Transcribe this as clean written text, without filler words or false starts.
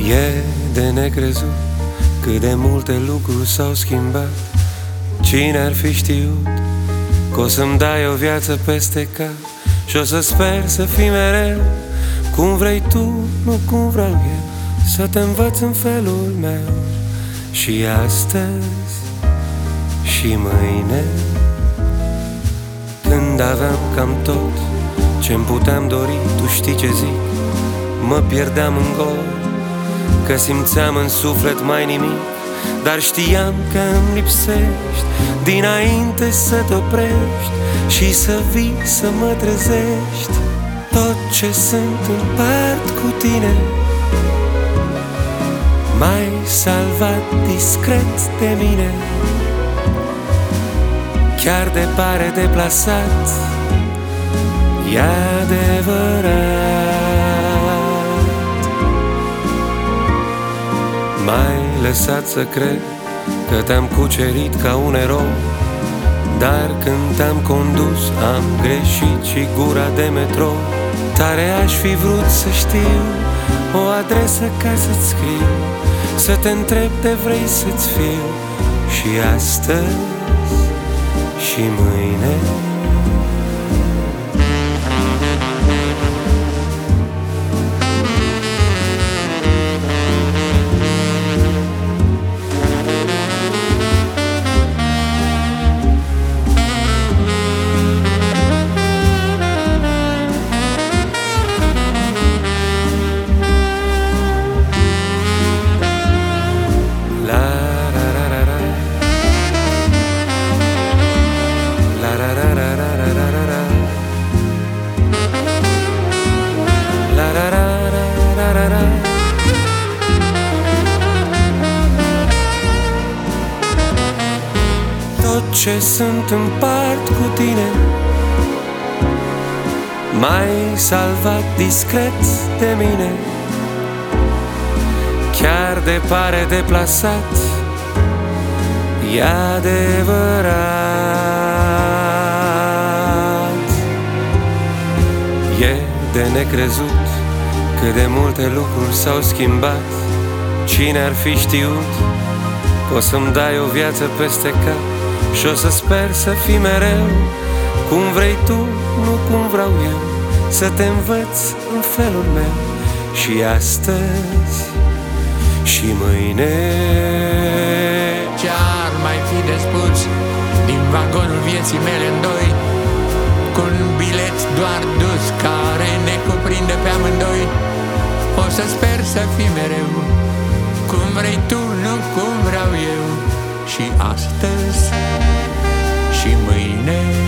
E de necrezut cât de multe lucruri s-au schimbat. Cine ar fi știut că o să-mi dai o viață peste cap și o să sper să fii mereu cum vrei tu, nu cum vreau eu, să te învăț în felul meu. Și astăzi și mâine, când aveam cam tot ce-mi puteam dori, tu știi ce zic, mă pierdeam în gol, că simțeam în suflet mai nimic. Dar știam că îmi lipsești dinainte să te oprești și să vii să mă trezești. Tot ce sunt împart cu tine. M-ai salvat discret de mine, chiar de pare deplasat, e adevărat. M-ai lăsat să cred că te-am cucerit ca un erou, dar când te-am condus am greșit și gura de metrou. Tare aș fi vrut să știu o adresă ca să-ți scriu, să te întreb de vrei să-ți fiu și astăzi și mâine. Tot ce sunt împart cu tine. M-ai salvat discret de mine, chiar de pare deplasat, e adevărat. E de necrezut cât de multe lucruri s-au schimbat. Cine ar fi știut că o să-mi dai o viață peste cap și o să sper să fii mereu cum vrei tu, nu cum vreau eu, să te învăț în felul meu și astăzi și mâine. Ce-ar mai fi de spus din vagonul vieții mele în doi, cu un bilet doar dus care ne cuprinde pe amândoi. O să sper să fii mereu cum vrei tu, nu cum vreau eu, și astăzi și mâine.